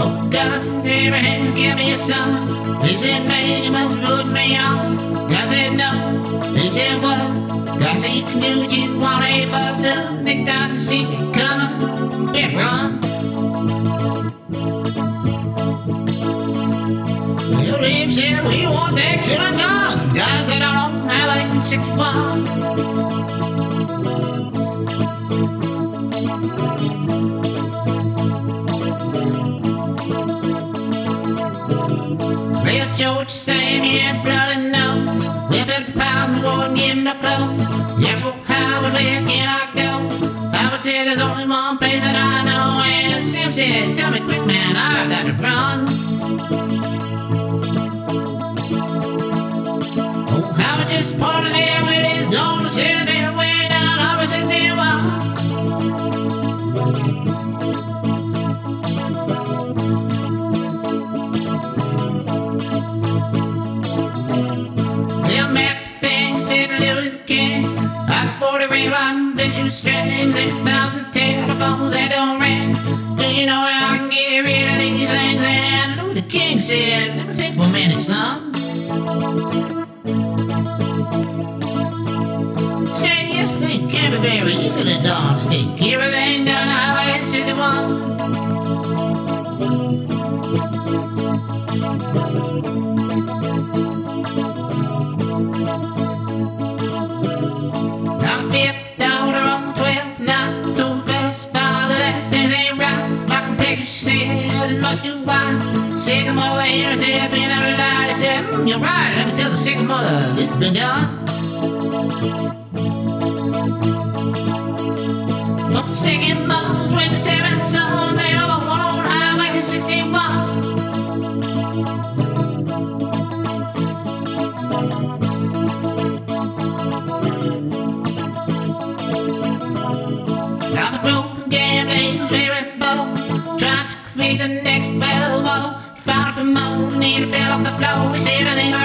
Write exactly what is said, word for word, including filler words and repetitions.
Oh, God, Abraham, give me a son. He said, man, you must put me on. God said, no. He said, what? God said, you can do what you want, eh, but the next time you see me coming, better run. Your lips said, we want that killing gun. God said, I don't have a sixty-one. Well, George Sam, yeah, brother, no. We felt the power, we wouldn't give him no blow. Yes, well, how would where can I go? Howard said, there's only one place that I know. And Sam said, tell me quick, man, I've got to run. Oh, Howard just pointed there with his gun and said, they're way down, Howard said, there was. forty rerun, visual strings, eight thousand telephones that don't ring. Do you know how I can get rid of these things? And Luther King said, never think for a minute, son. Said, yes, think can be very easily done. Stick everything down the highway sixty-one. Fifth daughter on the twelfth night, told the first father that things ain't right. My complexion said it's much too wide. Second mother here said, been out of light. He said, mm, you're right, let me tell the second mother this has been done. But the second mother's with the seventh son, they all one on Highway sixty-one. Now the growth from gambling was very bold, trying to create the next Belmo. He found a promoter and he fell off the floor. He said, I think